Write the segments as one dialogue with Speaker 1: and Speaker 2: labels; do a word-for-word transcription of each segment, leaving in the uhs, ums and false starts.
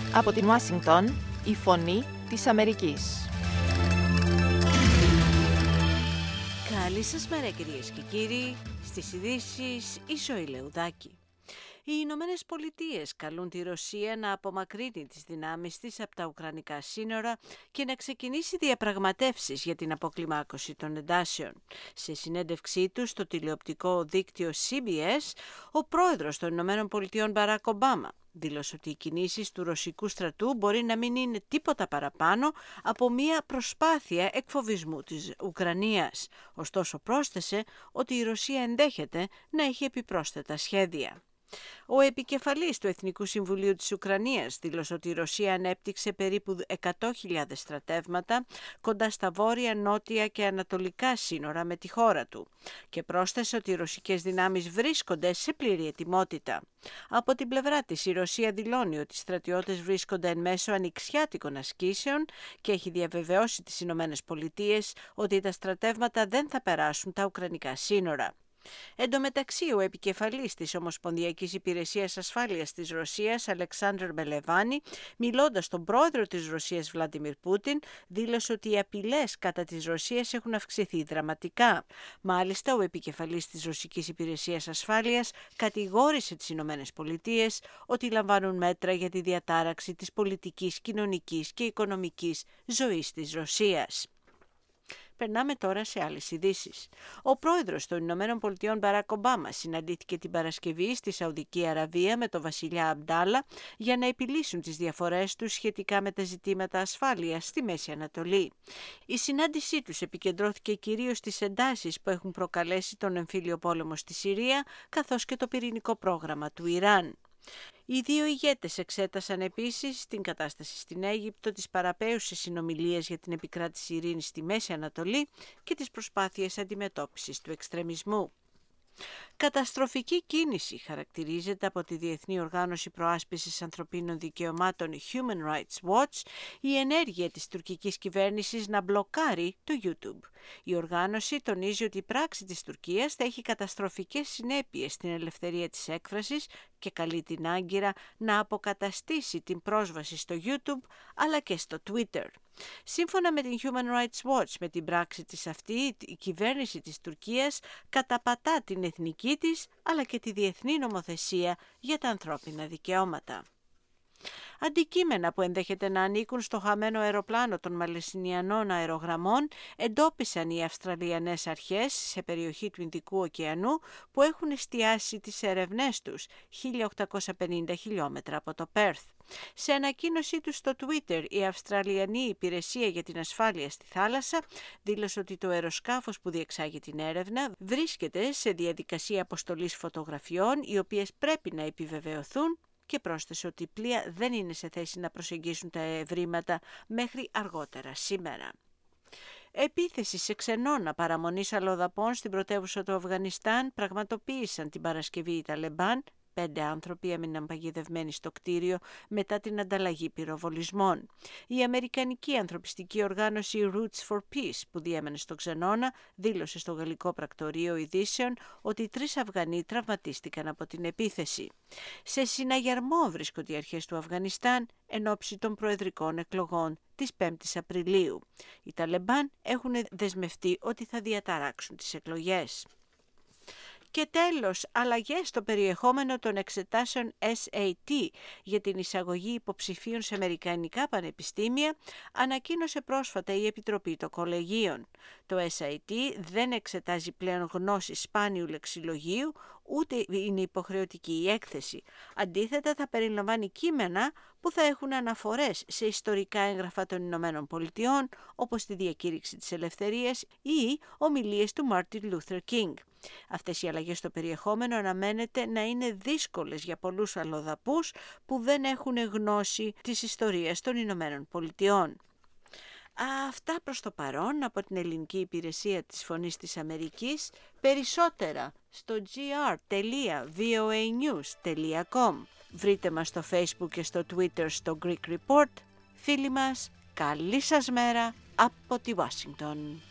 Speaker 1: Από την Ουάσιγκτον, η φωνή της Αμερικής.
Speaker 2: Καλή σας μέρα κυρίες και κύριοι, στις ειδήσεις η Ζωή Λεουδάκη. Οι Ηνωμένες Πολιτείες καλούν τη Ρωσία να απομακρύνει τις δυνάμεις της από τα ουκρανικά σύνορα και να ξεκινήσει διαπραγματεύσεις για την αποκλιμάκωση των εντάσεων. Σε συνέντευξή του στο τηλεοπτικό δίκτυο σι μπι ες, ο πρόεδρος των Ηνωμένων Πολιτειών Μπαράκ Ομπάμα δήλωσε ότι οι κινήσεις του ρωσικού στρατού μπορεί να μην είναι τίποτα παραπάνω από μια προσπάθεια εκφοβισμού της Ουκρανίας. Ωστόσο πρόσθεσε ότι η Ρωσία ενδέχεται να έχει επιπρόσθετα σχέδια. Ο επικεφαλής του Εθνικού Συμβουλίου της Ουκρανίας δήλωσε ότι η Ρωσία ανέπτυξε περίπου εκατό χιλιάδες στρατεύματα κοντά στα βόρεια, νότια και ανατολικά σύνορα με τη χώρα του και πρόσθεσε ότι οι ρωσικές δυνάμεις βρίσκονται σε πλήρη ετοιμότητα. Από την πλευρά της, η Ρωσία δηλώνει ότι οι στρατιώτες βρίσκονται εν μέσω ανοιξιάτικων ασκήσεων και έχει διαβεβαιώσει τις Ηνωμένες Πολιτείες ότι τα στρατεύματα δεν θα περάσουν τα ουκρανικά σύνορα. Εν τω μεταξύ, ο επικεφαλής της Ομοσπονδιακής Υπηρεσίας Ασφάλειας της Ρωσίας, Αλεξάνδρ Μπελεβάνη, μιλώντας στον πρόεδρο της Ρωσίας, Βλάντιμιρ Πούτιν, δήλωσε ότι οι απειλές κατά της Ρωσίας έχουν αυξηθεί δραματικά. Μάλιστα, ο επικεφαλής της Ρωσικής Υπηρεσίας Ασφάλειας κατηγόρησε τις Ηνωμένες Πολιτείες ότι λαμβάνουν μέτρα για τη διατάραξη της πολιτικής, κοινωνικής και οικονομικής ζωής της Ρωσίας. Περνάμε τώρα σε άλλες ειδήσεις. Ο πρόεδρος των Ηνωμένων Πολιτειών Μπαράκ Ομπάμα συναντήθηκε την Παρασκευή στη Σαουδική Αραβία με τον βασιλιά Αμπντάλα για να επιλύσουν τις διαφορές τους σχετικά με τα ζητήματα ασφάλειας στη Μέση Ανατολή. Η συνάντησή τους επικεντρώθηκε κυρίως στις εντάσεις που έχουν προκαλέσει τον εμφύλιο πόλεμο στη Συρία καθώς και το πυρηνικό πρόγραμμα του Ιράν. Οι δύο ηγέτες εξέτασαν επίσης την κατάσταση στην Αίγυπτο, τις παραπαίουσες συνομιλίες για την επικράτηση ειρήνης στη Μέση Ανατολή και τις προσπάθειες αντιμετώπισης του εξτρεμισμού. Καταστροφική κίνηση χαρακτηρίζεται από τη Διεθνή Οργάνωση Προάσπισης Ανθρωπίνων Δικαιωμάτων Human Rights Watch η ενέργεια της τουρκικής κυβέρνησης να μπλοκάρει το YouTube. Η οργάνωση τονίζει ότι η πράξη της Τουρκίας θα έχει καταστροφικές συνέπειες στην ελευθερία της έκφρασης και καλεί την Άγκυρα να αποκαταστήσει την πρόσβαση στο YouTube αλλά και στο Twitter. Σύμφωνα με την Human Rights Watch, με την πράξη της αυτή, η κυβέρνηση της Τουρκίας καταπατά την εθνική της αλλά και τη διεθνή νομοθεσία για τα ανθρώπινα δικαιώματα. Αντικείμενα που ενδέχεται να ανήκουν στο χαμένο αεροπλάνο των Μαλαισινιανών αερογραμμών εντόπισαν οι Αυστραλιανές αρχές σε περιοχή του Ινδικού ωκεανού που έχουν εστιάσει τις ερευνές τους χίλια οκτακόσια πενήντα χιλιόμετρα από το Πέρθ. Σε ανακοίνωσή του στο Twitter, η Αυστραλιανή Υπηρεσία για την Ασφάλεια στη Θάλασσα δήλωσε ότι το αεροσκάφος που διεξάγει την έρευνα βρίσκεται σε διαδικασία αποστολής φωτογραφιών, οι οποίες πρέπει να επιβεβαιωθούν, και πρόσθεσε ότι οι πλοία δεν είναι σε θέση να προσεγγίσουν τα ευρήματα μέχρι αργότερα σήμερα. Επίθεση σε ξενώνα παραμονής αλλοδαπών στην πρωτεύουσα του Αφγανιστάν πραγματοποίησαν την Παρασκευή οι Ταλεμπάν. Πέντε άνθρωποι έμειναν παγιδευμένοι στο κτίριο μετά την ανταλλαγή πυροβολισμών. Η αμερικανική ανθρωπιστική οργάνωση Roots for Peace που διέμενε στο ξενώνα δήλωσε στο γαλλικό πρακτορείο ειδήσεων ότι τρεις Αφγανοί τραυματίστηκαν από την επίθεση. Σε συναγερμό βρίσκονται οι αρχές του Αφγανιστάν εν ώψη των προεδρικών εκλογών της πέμπτης Απριλίου. Οι Ταλεμπάν έχουν δεσμευτεί ότι θα διαταράξουν τις εκλογές. Και τέλος, αλλαγές στο περιεχόμενο των εξετάσεων ες έι τι για την εισαγωγή υποψηφίων σε αμερικανικά πανεπιστήμια ανακοίνωσε πρόσφατα η Επιτροπή των Κολεγίων. Το ες έι τι δεν εξετάζει πλέον γνώσεις σπάνιου λεξιλογίου, ούτε είναι υποχρεωτική η έκθεση. Αντίθετα, θα περιλαμβάνει κείμενα που θα έχουν αναφορές σε ιστορικά έγγραφα των Ηνωμένων Πολιτειών, όπως τη Διακήρυξη της Ελευθερίας ή ομιλίες του Μάρτιν Λούθερ Κίνγκ. Αυτές οι αλλαγές στο περιεχόμενο αναμένεται να είναι δύσκολες για πολλούς αλλοδαπούς που δεν έχουν γνώση της ιστορίας των Ηνωμένων Πολιτειών. Αυτά προς το παρόν από την ελληνική υπηρεσία της Φωνής της Αμερικής. Περισσότερα στο τζι αρ τελεία βι ο έι νιους τελεία κομ. Βρείτε μας στο Facebook και στο Twitter στο Greek Report. Φίλοι μας, καλή σας μέρα από τη Ουάσιγκτον.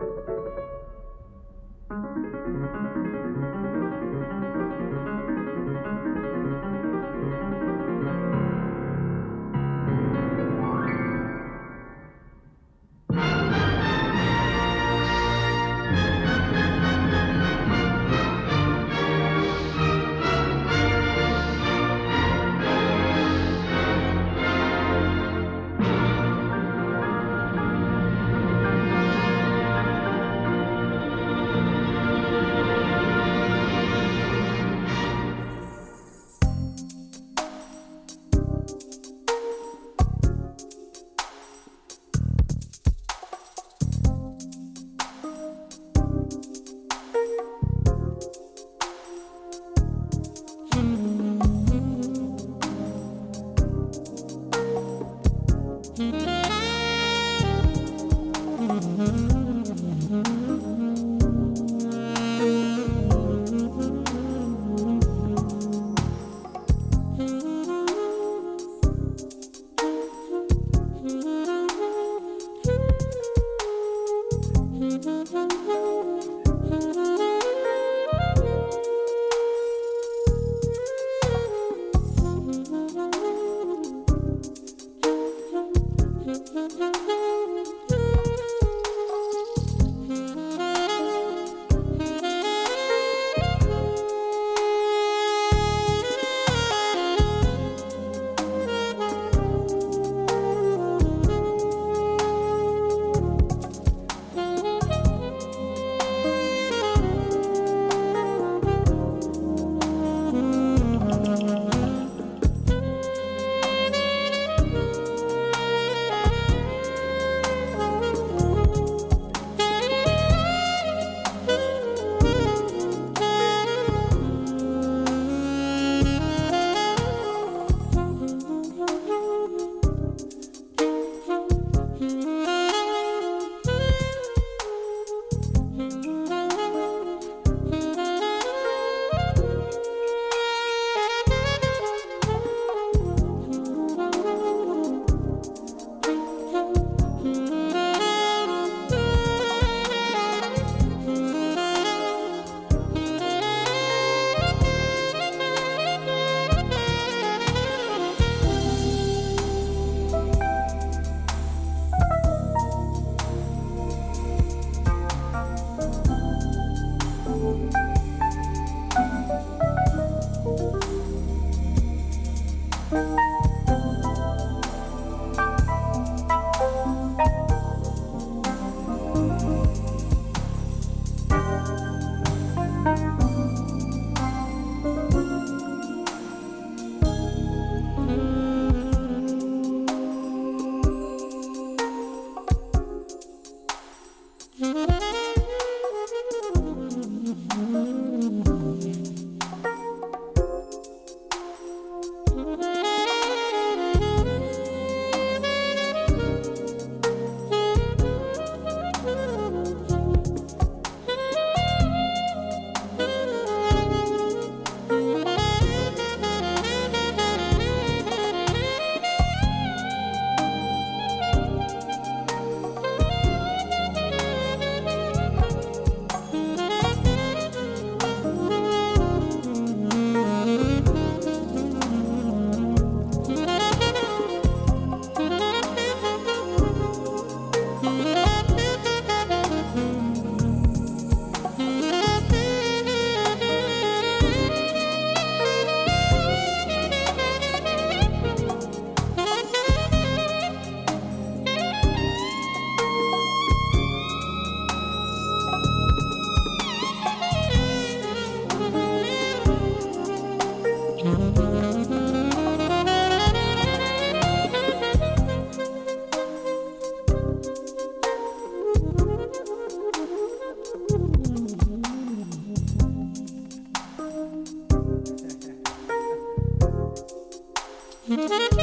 Speaker 3: Thank you.